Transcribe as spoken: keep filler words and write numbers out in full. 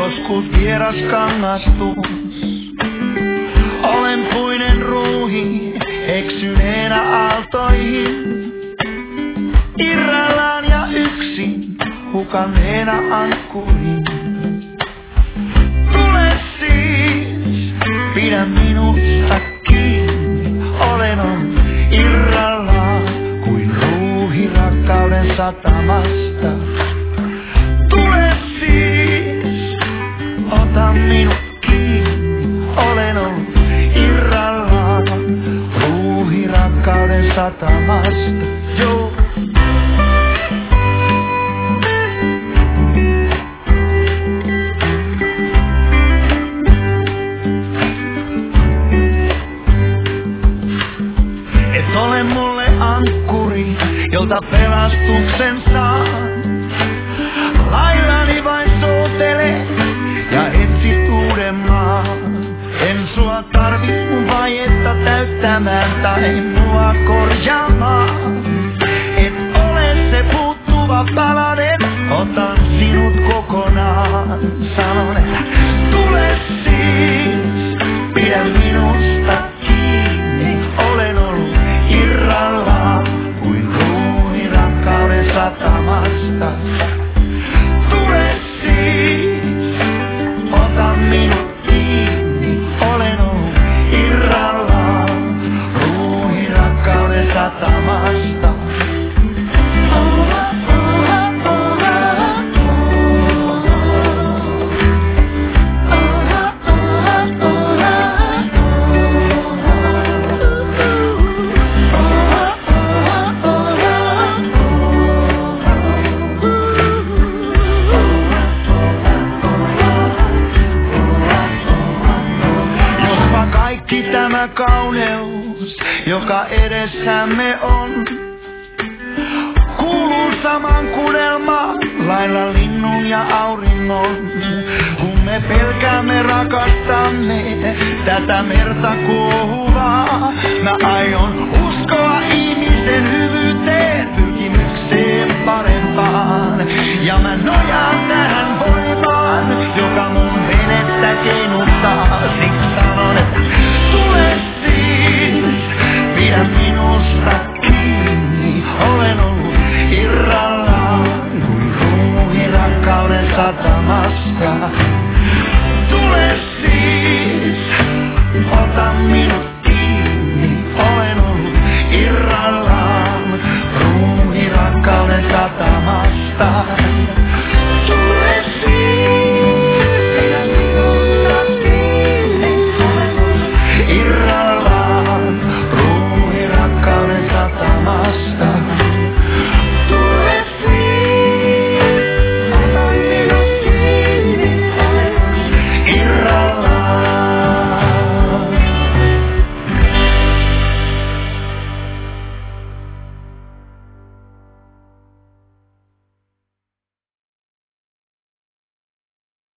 joskus vieras kangastus. Olen puinen ruuhi eksyneenä aaltoihin. Irrallaan ja yksin hukanneena ankkuriin. Tule siis, pidä minusta kiinni. Olen on irrallaan kuin ruuhi rakkauden satamasta. Tule siis, ota minut kiinni. Olen on irrallaan ruuhi rakkauden satamasta. Joo. Et ole mulle ankkuri, jolta pelastuksen saan. Laillani vain soutele ja etsit uuden maan. En sua tarvit mun vaietta täyttämään tai mua korjaamaan. Et ole se puuttuva palanen, otan sinut kokonaan. Sanon, että tule siis, pidä minusta kiinni. Olen ollut irrallaan kuin ruuhi rakkauden satamasta. Tule siis, ota minut kiinni. Olen ollut irrallaan ruuhi rakkauden satamasta. Tämä kauneus, joka edessämme on, kuuluu saman kudelmaan lailla linnun ja auringon. Kun me pelkäämme rakastamme tätä merta kuohuvaa, mä aion